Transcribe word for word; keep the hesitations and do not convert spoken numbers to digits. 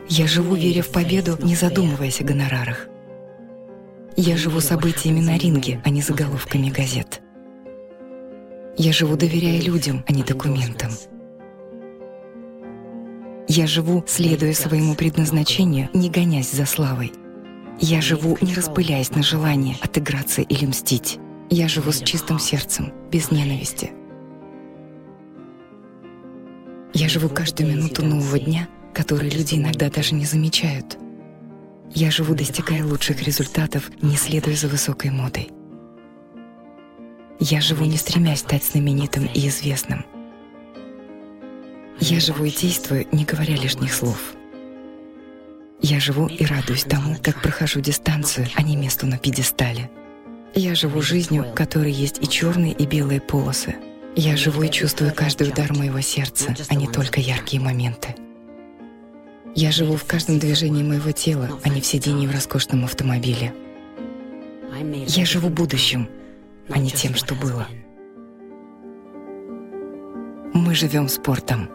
Я живу, веря в победу, не задумываясь о гонорарах. Я живу событиями на ринге, а не заголовками газет. Я живу, доверяя людям, а не документам. Я живу, следуя своему предназначению, не гонясь за славой. Я живу, не распыляясь на желание отыграться или мстить. Я живу с чистым сердцем, без ненависти. Я живу каждую минуту нового дня, который люди иногда даже не замечают. Я живу, достигая лучших результатов, не следуя за высокой модой. Я живу, не стремясь стать знаменитым и известным. Я живу и действую, не говоря лишних слов. Я живу и радуюсь тому, как прохожу дистанцию, а не месту на пьедестале. Я живу жизнью, в которой есть и черные, и белые полосы. Я живу и чувствую каждый удар моего сердца, а не только яркие моменты. Я живу в каждом движении моего тела, а не в сидении в роскошном автомобиле. Я живу будущим, а не тем, что было. Мы живем спортом.